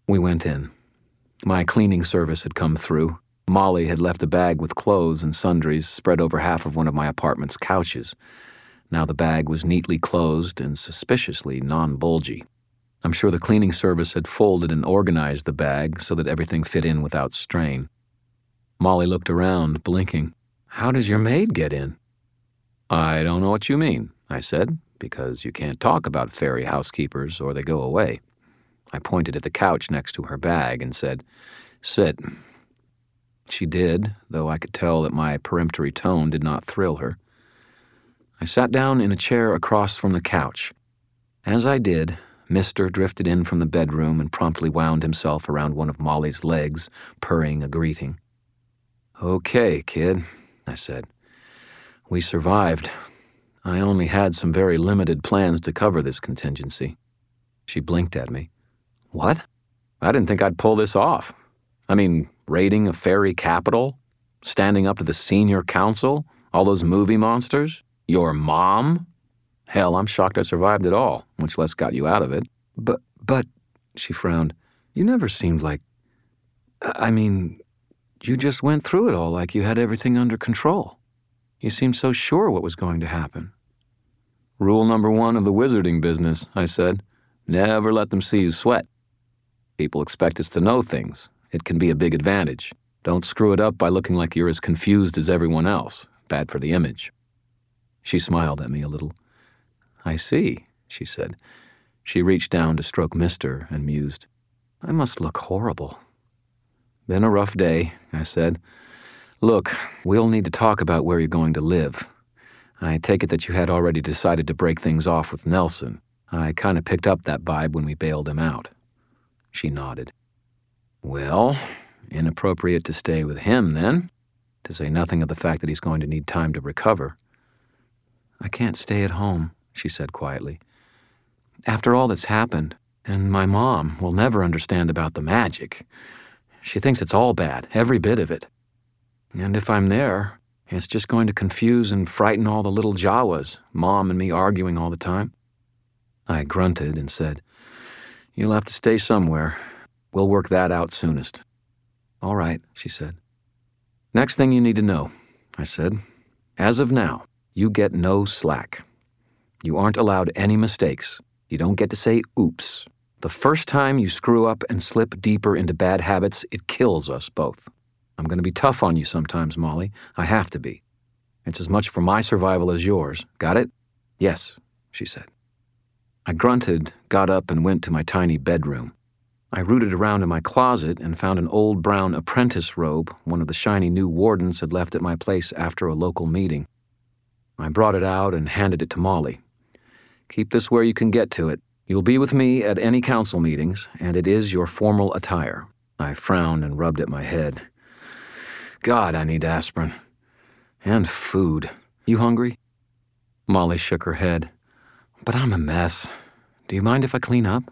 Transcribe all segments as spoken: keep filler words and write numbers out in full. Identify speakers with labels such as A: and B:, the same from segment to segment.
A: We went in. My cleaning service had come through. Molly had left a bag with clothes and sundries spread over half of one of my apartment's couches. Now the bag was neatly closed and suspiciously non-bulgy. I'm sure the cleaning service had folded and organized the bag so that everything fit in without strain. Molly looked around, blinking. "How does your maid get in?" "I don't know what you mean," I said, "because you can't talk about fairy housekeepers or they go away." I pointed at the couch next to her bag and said, "Sit." She did, though I could tell that my peremptory tone did not thrill her. I sat down in a chair across from the couch. As I did, Mister drifted in from the bedroom and promptly wound himself around one of Molly's legs, purring a greeting. "Okay, kid," I said. "We survived. I only had some very limited plans to cover this contingency." She blinked at me. "What? I didn't think I'd pull this off. I mean, raiding a fairy capital? Standing up to the senior council? All those movie monsters? Your mom? Hell, I'm shocked I survived it all, much less got you out of it." But, but, she frowned, "you never seemed like... I mean, you just went through it all like you had everything under control. You seemed so sure what was going to happen." "Rule number one of the wizarding business," I said. "Never let them see you sweat. People expect us to know things. It can be a big advantage. Don't screw it up by looking like you're as confused as everyone else. Bad for the image." She smiled at me a little. "I see," she said. She reached down to stroke Mister and mused. "I must look horrible." "Been a rough day," I said. "Look, we'll need to talk about where you're going to live. I take it that you had already decided to break things off with Nelson. I kind of picked up that vibe when we bailed him out." She nodded. "Well, inappropriate to stay with him, then, to say nothing of the fact that he's going to need time to recover." "I can't stay at home," she said quietly. "After all that's happened, and my mom will never understand about the magic. She thinks it's all bad, every bit of it. And if I'm there, it's just going to confuse and frighten all the little Jawas, Mom and me arguing all the time." I grunted and said, "You'll have to stay somewhere. We'll work that out soonest." "All right," she said. "Next thing you need to know," I said. "As of now, you get no slack. You aren't allowed any mistakes. You don't get to say oops. The first time you screw up and slip deeper into bad habits, it kills us both. I'm going to be tough on you sometimes, Molly. I have to be. It's as much for my survival as yours. Got it?" "Yes," she said. I grunted, got up, and went to my tiny bedroom. I rooted around in my closet and found an old brown apprentice robe one of the shiny new wardens had left at my place after a local meeting. I brought it out and handed it to Molly. "Keep this where you can get to it. You'll be with me at any council meetings, and it is your formal attire." I frowned and rubbed at my head. God, I need aspirin. And food. You hungry? Molly shook her head. "But I'm a mess. Do you mind if I clean up?"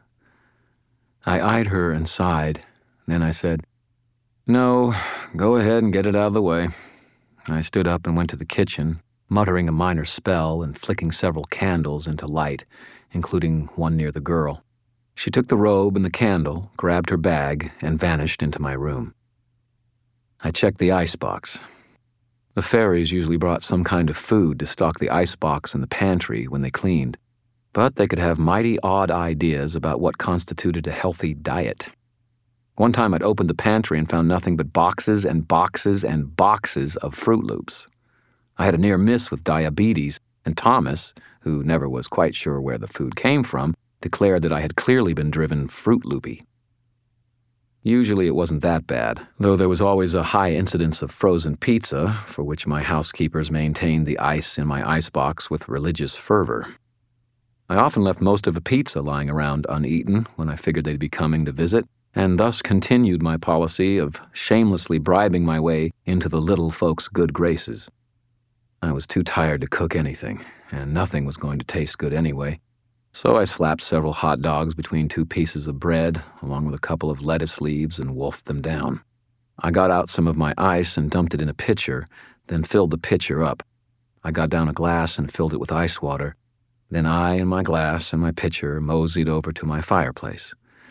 A: I eyed her and sighed. Then I said, "No, go ahead and get it out of the way." I stood up and went to the kitchen, muttering a minor spell and flicking several candles into light, including one near the girl. She took the robe and the candle, grabbed her bag, and vanished into my room. I checked the icebox. The fairies usually brought some kind of food to stock the icebox in the pantry when they cleaned, but they could have mighty odd ideas about what constituted a healthy diet. One time I'd opened the pantry and found nothing but boxes and boxes and boxes of Fruit Loops. I had a near miss with diabetes, and Thomas, who never was quite sure where the food came from, declared that I had clearly been driven Fruit Loopy. Usually it wasn't that bad, though there was always a high incidence of frozen pizza, for which my housekeepers maintained the ice in my icebox with religious fervor. I often left most of the pizza lying around uneaten when I figured they'd be coming to visit, and thus continued my policy of shamelessly bribing my way into the little folks' good graces. I was too tired to cook anything, and nothing was going to taste good anyway, so I slapped several hot dogs between two pieces of bread, along with a couple of lettuce leaves, and wolfed them down. I got out some of my ice and dumped it in a pitcher, then filled the pitcher up. I got down a glass and filled it with ice water. Then I and my glass and my pitcher moseyed over to my fireplace.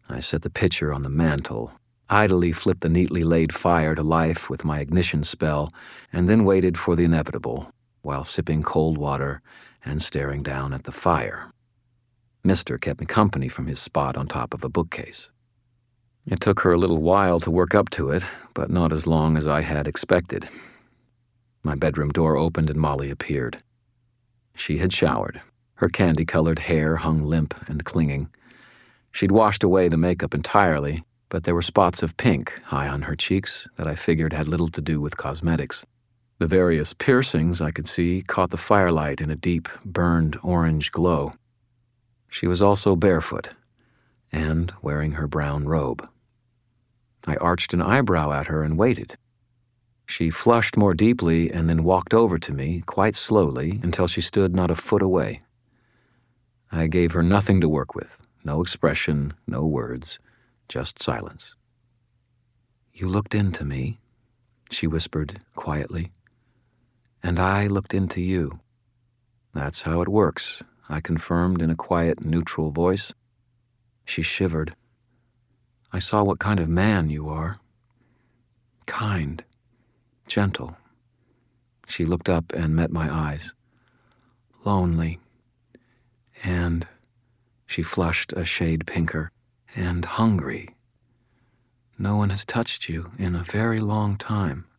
A: I set the pitcher on the mantel, idly flipped the neatly laid fire to life with my ignition spell, and then waited for the inevitable while sipping cold water and staring down at the fire. Mister kept me company from his spot on top of a bookcase. It took her a little while to work up to it, but not as long as I had expected. My bedroom door opened and Molly appeared. She had showered. Her candy-colored hair hung limp and clinging. She'd washed away the makeup entirely, but there were spots of pink high on her cheeks that I figured had little to do with cosmetics. The various piercings I could see caught the firelight in a deep, burned orange glow. She was also barefoot and wearing her brown robe. I arched an eyebrow at her and waited. She flushed more deeply and then walked over to me, quite slowly, until she stood not a foot away. I gave her nothing to work with, no expression, no words, just silence. "You looked into me," she whispered quietly, "and I looked into you." "That's how it works," I confirmed in a quiet, neutral voice. She shivered. "I saw what kind of man you are. Kind. Gentle." She looked up and met my eyes. "Lonely. And," she flushed a shade pinker, "and hungry. No one has touched you in a very long time."